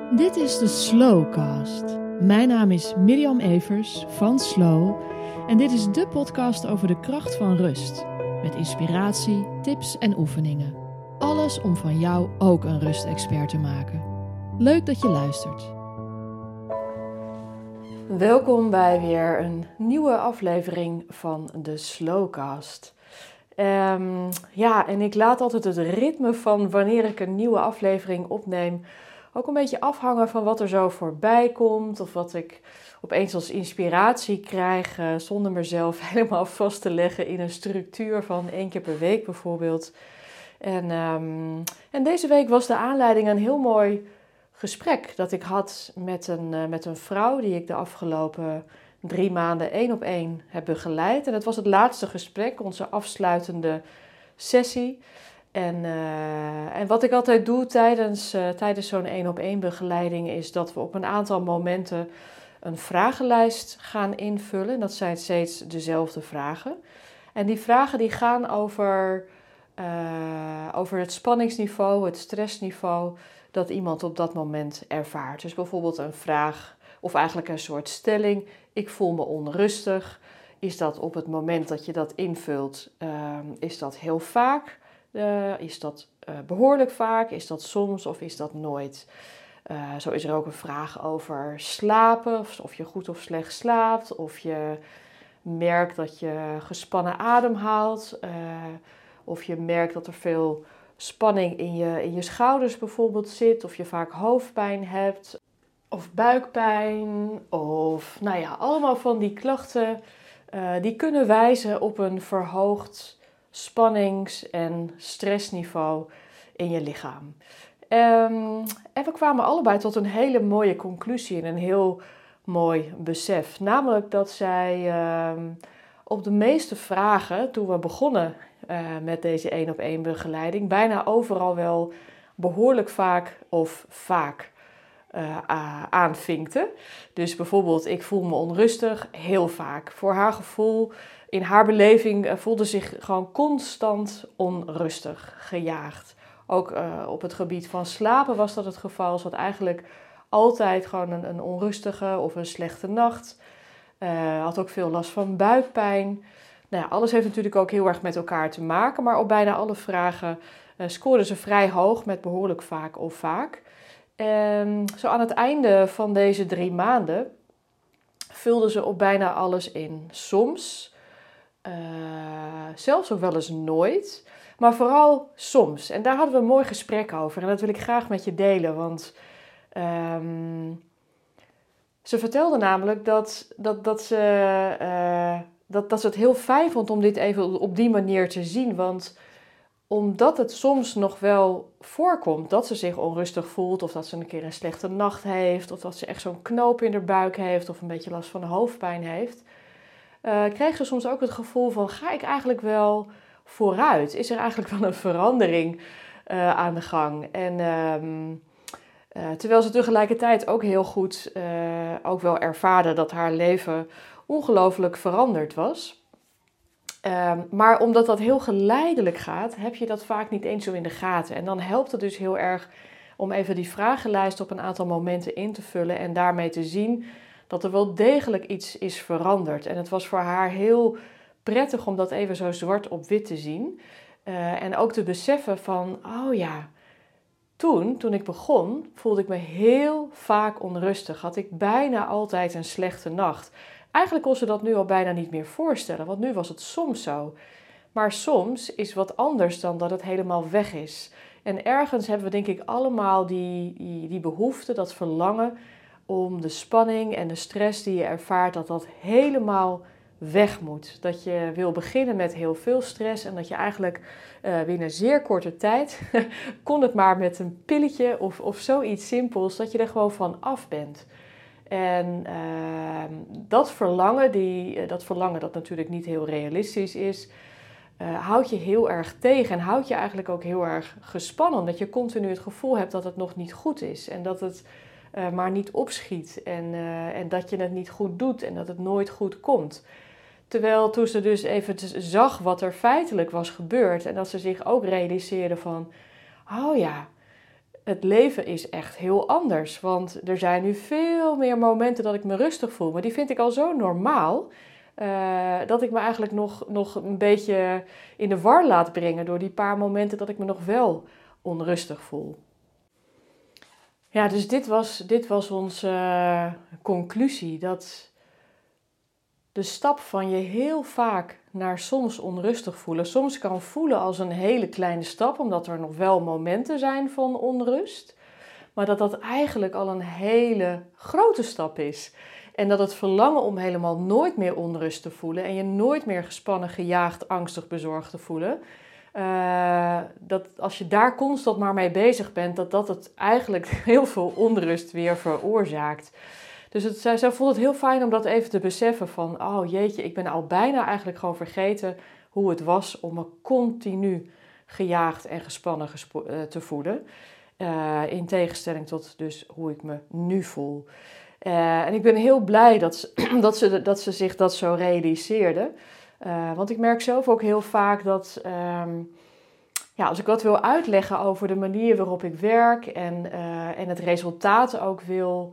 Dit is de Slowcast. Mijn naam is Mirjam Evers van Slow en dit is de podcast over de kracht van rust. Met inspiratie, tips en oefeningen. Alles om van jou ook een rustexpert te maken. Leuk dat je luistert. Welkom bij weer een nieuwe aflevering van de Slowcast. En ik laat altijd het ritme van wanneer ik een nieuwe aflevering opneem ook een beetje afhangen van wat er zo voorbij komt of wat ik opeens als inspiratie krijg, zonder mezelf helemaal vast te leggen in een structuur van 1 keer per week bijvoorbeeld. En deze week was de aanleiding een heel mooi gesprek dat ik had met een vrouw die ik de afgelopen 3 maanden 1-op-1 heb begeleid. En het was het laatste gesprek, onze afsluitende sessie. En wat ik altijd doe tijdens zo'n 1-op-1 begeleiding is dat we op een aantal momenten een vragenlijst gaan invullen. En dat zijn steeds dezelfde vragen. En die vragen die gaan over het spanningsniveau, het stressniveau dat iemand op dat moment ervaart. Dus bijvoorbeeld een vraag of eigenlijk een soort stelling. Ik voel me onrustig. Is dat op het moment dat je dat invult, is dat heel vaak? Is dat behoorlijk vaak? Is dat soms of is dat nooit? Zo is er ook een vraag over slapen, of je goed of slecht slaapt, of je merkt dat je gespannen ademhaalt, of je merkt dat er veel spanning in je schouders bijvoorbeeld zit, of je vaak hoofdpijn hebt, of buikpijn, of allemaal van die klachten die kunnen wijzen op een verhoogd spannings- en stressniveau in je lichaam. En we kwamen allebei tot een hele mooie conclusie en een heel mooi besef. Namelijk dat zij op de meeste vragen, toen we begonnen met deze 1-op-1 begeleiding, bijna overal wel behoorlijk vaak of vaak aanvinkte. Dus bijvoorbeeld, ik voel me onrustig, heel vaak. Voor haar gevoel, in haar beleving, voelde zich gewoon constant onrustig, gejaagd. Ook op het gebied van slapen was dat het geval. Ze had eigenlijk altijd gewoon een onrustige of een slechte nacht. Had ook veel last van buikpijn. Alles heeft natuurlijk ook heel erg met elkaar te maken. Maar op bijna alle vragen scoorde ze vrij hoog met behoorlijk vaak of vaak. En zo aan het einde van deze 3 maanden vulde ze op bijna alles in. Soms, zelfs ook wel eens nooit, maar vooral soms. En daar hadden we een mooi gesprek over en dat wil ik graag met je delen. Want ze vertelde namelijk dat ze het heel fijn vond om dit even op die manier te zien. Want omdat het soms nog wel voorkomt dat ze zich onrustig voelt, of dat ze een keer een slechte nacht heeft, of dat ze echt zo'n knoop in haar buik heeft, of een beetje last van hoofdpijn heeft, kreeg ze soms ook het gevoel van, ga ik eigenlijk wel vooruit? Is er eigenlijk wel een verandering aan de gang? En terwijl ze tegelijkertijd ook heel goed ook wel ervaarde dat haar leven ongelooflijk veranderd was. Maar omdat dat heel geleidelijk gaat, heb je dat vaak niet eens zo in de gaten. En dan helpt het dus heel erg om even die vragenlijst op een aantal momenten in te vullen en daarmee te zien dat er wel degelijk iets is veranderd. En het was voor haar heel prettig om dat even zo zwart op wit te zien. En ook te beseffen van, oh ja, toen ik begon, voelde ik me heel vaak onrustig. Had ik bijna altijd een slechte nacht. Eigenlijk kon ze dat nu al bijna niet meer voorstellen, want nu was het soms zo. Maar soms is wat anders dan dat het helemaal weg is. En ergens hebben we denk ik allemaal die behoefte, dat verlangen om de spanning en de stress die je ervaart, dat helemaal weg moet. Dat je wil beginnen met heel veel stress en dat je eigenlijk binnen zeer korte tijd, kon het maar met een pilletje of zoiets simpels, dat je er gewoon van af bent. En dat verlangen dat natuurlijk niet heel realistisch is, houdt je heel erg tegen en houdt je eigenlijk ook heel erg gespannen. Omdat je continu het gevoel hebt dat het nog niet goed is en dat het maar niet opschiet en dat je het niet goed doet en dat het nooit goed komt. Terwijl toen ze dus even zag wat er feitelijk was gebeurd en dat ze zich ook realiseerde van, oh ja, het leven is echt heel anders. Want er zijn nu veel meer momenten dat ik me rustig voel. Maar die vind ik al zo normaal. Dat ik me eigenlijk nog een beetje in de war laat brengen door die paar momenten dat ik me nog wel onrustig voel. Ja, dus dit was onze conclusie. Dat de stap van je heel vaak naar soms onrustig voelen, soms kan voelen als een hele kleine stap, omdat er nog wel momenten zijn van onrust. Maar dat dat eigenlijk al een hele grote stap is. En dat het verlangen om helemaal nooit meer onrust te voelen en je nooit meer gespannen, gejaagd, angstig, bezorgd te voelen. Dat als je daar constant maar mee bezig bent, dat het eigenlijk heel veel onrust weer veroorzaakt. Dus zij vond het heel fijn om dat even te beseffen van, oh jeetje, ik ben al bijna eigenlijk gewoon vergeten hoe het was om me continu gejaagd en gespannen te voelen. In tegenstelling tot dus hoe ik me nu voel. En ik ben heel blij dat ze zich dat zo realiseerde. Want ik merk zelf ook heel vaak dat als ik wat wil uitleggen over de manier waarop ik werk en het resultaat ook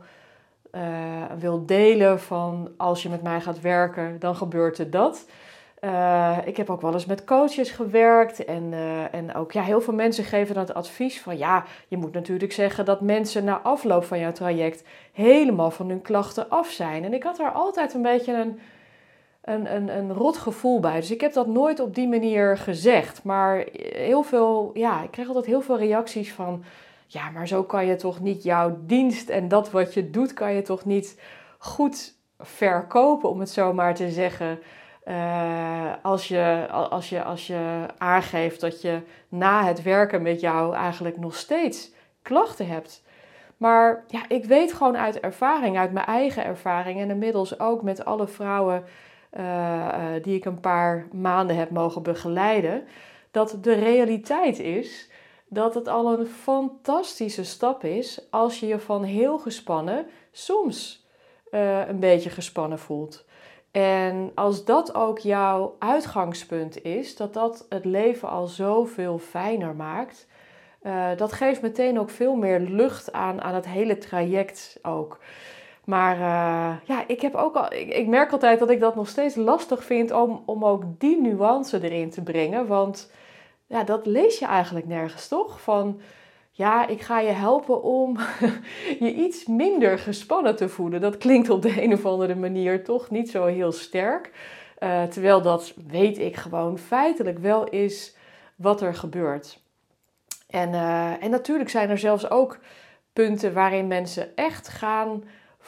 wil delen van als je met mij gaat werken, dan gebeurt er dat. Ik heb ook wel eens met coaches gewerkt en ook heel veel mensen geven dan het advies van je moet natuurlijk zeggen dat mensen na afloop van jouw traject helemaal van hun klachten af zijn. En ik had daar altijd een beetje een rot gevoel bij. Dus ik heb dat nooit op die manier gezegd. Maar ik kreeg altijd heel veel reacties van, maar zo kan je toch niet jouw dienst en dat wat je doet, kan je toch niet goed verkopen, om het zo maar te zeggen. Als je aangeeft dat je na het werken met jou eigenlijk nog steeds klachten hebt. Maar ik weet gewoon uit ervaring, uit mijn eigen ervaring en inmiddels ook met alle vrouwen die ik een paar maanden heb mogen begeleiden, dat de realiteit is dat het al een fantastische stap is als je je van heel gespannen soms een beetje gespannen voelt. En als dat ook jouw uitgangspunt is, dat het leven al zoveel fijner maakt, dat geeft meteen ook veel meer lucht aan het hele traject ook. Maar ik merk altijd dat ik dat nog steeds lastig vind om ook die nuance erin te brengen. Want dat lees je eigenlijk nergens, toch? Van, ik ga je helpen om je iets minder gespannen te voelen. Dat klinkt op de een of andere manier toch niet zo heel sterk. Terwijl dat, weet ik gewoon, feitelijk wel is wat er gebeurt. En natuurlijk zijn er zelfs ook punten waarin mensen echt gaan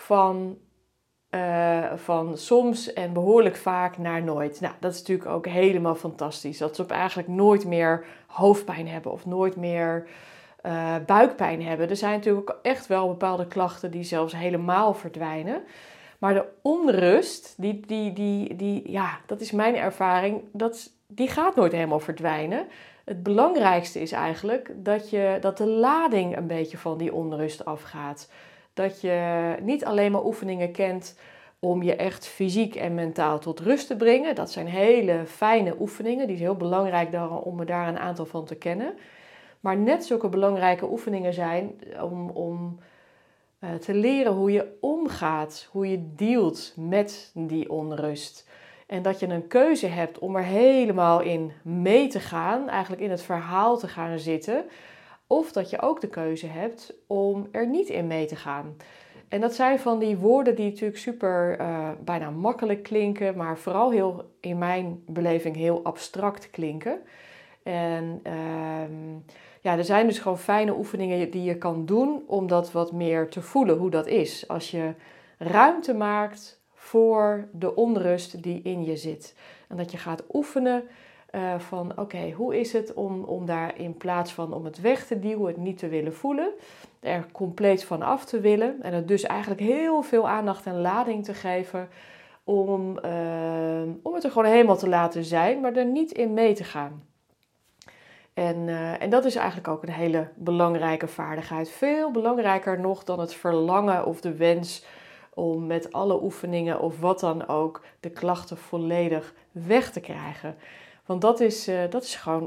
van soms en behoorlijk vaak naar nooit. Nou, dat is natuurlijk ook helemaal fantastisch. Dat ze eigenlijk nooit meer hoofdpijn hebben of nooit meer buikpijn hebben. Er zijn natuurlijk ook echt wel bepaalde klachten die zelfs helemaal verdwijnen. Maar de onrust, dat is mijn ervaring, die gaat nooit helemaal verdwijnen. Het belangrijkste is eigenlijk dat de lading een beetje van die onrust afgaat. Dat je niet alleen maar oefeningen kent om je echt fysiek en mentaal tot rust te brengen. Dat zijn hele fijne oefeningen. Die is heel belangrijk om er daar een aantal van te kennen. Maar net zulke belangrijke oefeningen zijn om te leren hoe je omgaat. Hoe je dealt met die onrust. En dat je een keuze hebt om er helemaal in mee te gaan. Eigenlijk in het verhaal te gaan zitten. Of dat je ook de keuze hebt om er niet in mee te gaan. En dat zijn van die woorden die natuurlijk super bijna makkelijk klinken, maar vooral heel, in mijn beleving, heel abstract klinken. En er zijn dus gewoon fijne oefeningen die je kan doen om dat wat meer te voelen, hoe dat is. Als je ruimte maakt voor de onrust die in je zit. En dat je gaat oefenen van oké, hoe is het om daar in plaats van om het weg te duwen, het niet te willen voelen, er compleet van af te willen en het dus eigenlijk heel veel aandacht en lading te geven om het er gewoon helemaal te laten zijn, maar er niet in mee te gaan. En dat is eigenlijk ook een hele belangrijke vaardigheid. Veel belangrijker nog dan het verlangen of de wens om met alle oefeningen of wat dan ook de klachten volledig weg te krijgen. Want dat is gewoon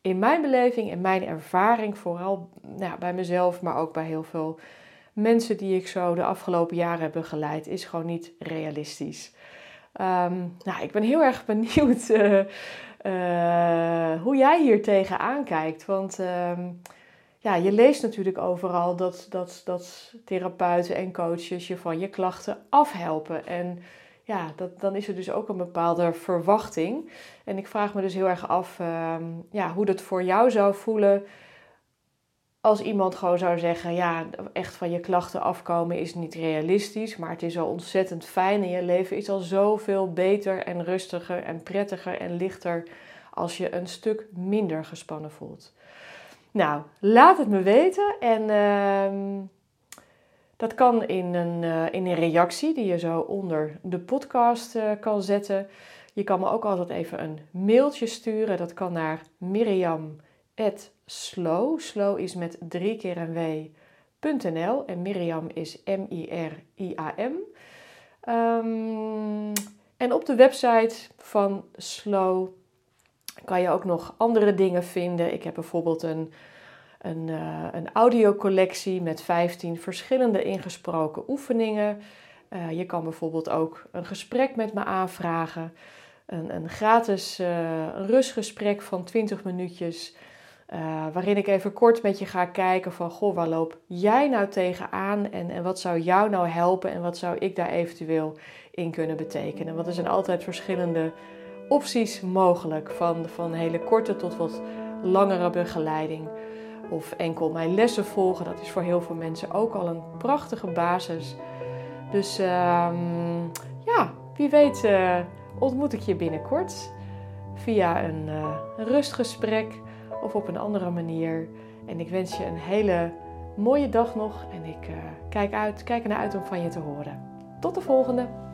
in mijn beleving en mijn ervaring, vooral bij mezelf, maar ook bij heel veel mensen die ik zo de afgelopen jaren heb begeleid, is gewoon niet realistisch. Ik ben heel erg benieuwd hoe jij hier tegenaan kijkt. Want je leest natuurlijk overal dat therapeuten en coaches je van je klachten afhelpen. En dan is er dus ook een bepaalde verwachting. En ik vraag me dus heel erg af hoe dat voor jou zou voelen als iemand gewoon zou zeggen, echt van je klachten afkomen is niet realistisch, maar het is al ontzettend fijn en je leven is al zoveel beter en rustiger en prettiger en lichter als je een stuk minder gespannen voelt. Nou, laat het me weten en dat kan in een reactie die je zo onder de podcast kan zetten. Je kan me ook altijd even een mailtje sturen, dat kan naar Miriam@slow. Slow is met 3 keer een w.nl en Miriam is Miriam. En op de website van Slow kan je ook nog andere dingen vinden. Ik heb bijvoorbeeld een audiocollectie met 15 verschillende ingesproken oefeningen. Je kan bijvoorbeeld ook een gesprek met me aanvragen. Een gratis rustgesprek van 20 minuutjes. Waarin ik even kort met je ga kijken van, goh, waar loop jij nou tegenaan en wat zou jou nou helpen en wat zou ik daar eventueel in kunnen betekenen. Want er zijn altijd verschillende opties mogelijk, van hele korte tot wat langere begeleiding. Of enkel mijn lessen volgen, dat is voor heel veel mensen ook al een prachtige basis. Dus wie weet ontmoet ik je binnenkort via een rustgesprek of op een andere manier. En ik wens je een hele mooie dag nog en ik kijk ernaar uit om van je te horen. Tot de volgende!